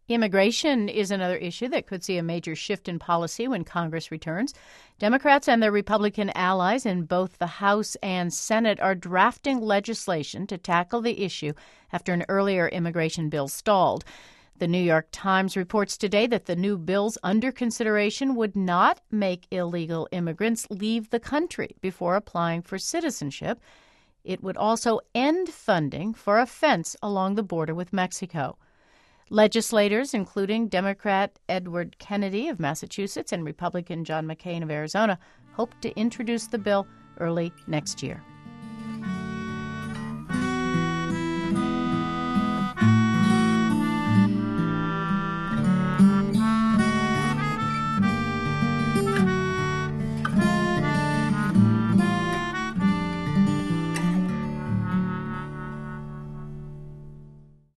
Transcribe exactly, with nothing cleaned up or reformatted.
Immigration is another issue that could see a major shift in policy when Congress returns. Democrats and their Republican allies in both the House and Senate are drafting legislation to tackle the issue after an earlier immigration bill stalled. The New York Times reports today that the new bills under consideration would not make illegal immigrants leave the country before applying for citizenship. It would also end funding for a fence along the border with Mexico. Legislators, including Democrat Edward Kennedy of Massachusetts and Republican John McCain of Arizona, hope to introduce the bill early next year.